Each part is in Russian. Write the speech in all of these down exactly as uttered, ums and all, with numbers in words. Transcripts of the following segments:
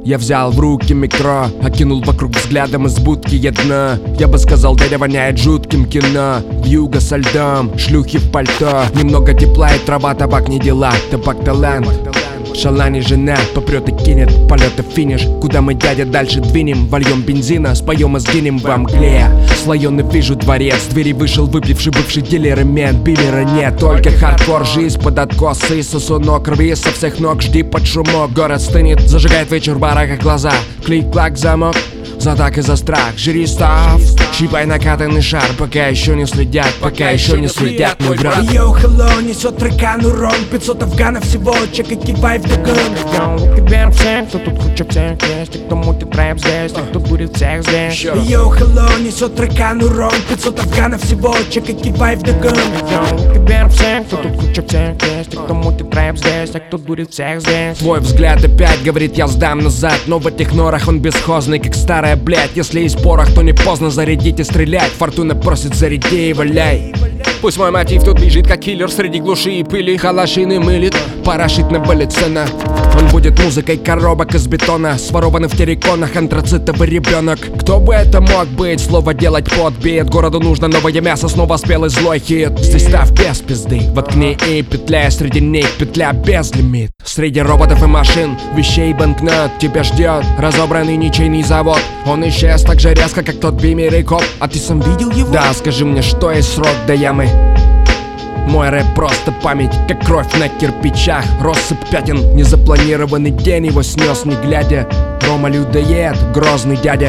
Я взял в руки микро, окинул вокруг взглядом из будки одна. Я бы сказал, дядя воняет жутким кино. Вьюга со льдом, шлюхи в пальто. Немного тепла и трава, табак не дела, табак талант. Шалани жена попрет и кинет, полета финиш. Куда мы, дядя, дальше двинем? Вольем бензина, споем и сгинем во мгле. Слоеный вижу дворец, с двери вышел выпивший бывший дилер и мент. Биллера нет, только хардкор, жизнь под откосы. Сосунок рви со всех ног, жди под шумок. Город стынет, зажигает вечер в барах, как глаза. Клик-клак, замок, за так и за страх. Жри став, щипай накатанный шар. Пока еще не следят, пока еще не следят, мой брат. Йоу, хелло, несет трекан урон. Пятьсот афганов всего, чекай, кивай вдогон. Йоу, тебе всем, кто тут куча всех есть. И кто мутит рэп здесь, и кто будет всех здесь. Йоу, хелло, несет трекан урон. Пятьсот афганов всего, чекай, кивай вдогон. Йоу, тебе всем, кто тут куча всех есть. И кто мутит рэп здесь, и кто будет всех здесь. Твой взгляд опять говорит, я сдам назад. Но в этих норах он бесхозный, как старая блядь. Если есть порох, то не поздно зарядить и стрелять. Фортуна просит, заряди и валяй. Пусть мой мотив тут бежит, как киллер среди глуши и пыли. Халашины мылит, парашит на вылет цена. Он будет музыкой коробок из бетона, сворованный в терриконах антрацитовый ребенок. Кто бы это мог быть? Слово делать подбит. Городу нужно новое мясо, снова спелый злой хит. Здесь став без пизды, воткни и петляй. Среди них петля без лимит. Среди роботов и машин, вещей банкнот тебя ждет разобранный ничейный завод. Он исчез так же резко, как тот бимер и коп. А ты сам видел его? Да, скажи мне, что есть срок до ямы. Мой рэп просто память, как кровь на кирпичах. Россыпь пятен, незапланированный день его снес не глядя. Рома людоед, грозный дядя.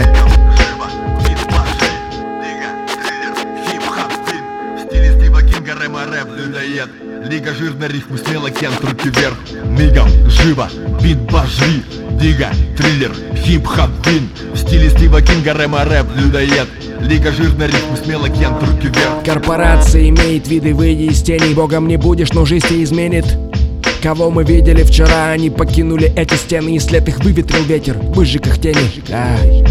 Лига жирная, рифмы смело, кент, руки вверх. Мигом, живо, бит божри. Дига, триллер, хип-хап, вин. В стиле Стива Кинга, рэма, рэп, людоед. Лига жирная, рифмы смело, кент, руки вверх. Корпорация имеет виды, выйди из тени. Богом не будешь, но жизнь тебя изменит. Кого мы видели вчера, они покинули эти стены, и след их выветрил ветер, выжег их тени. Ай.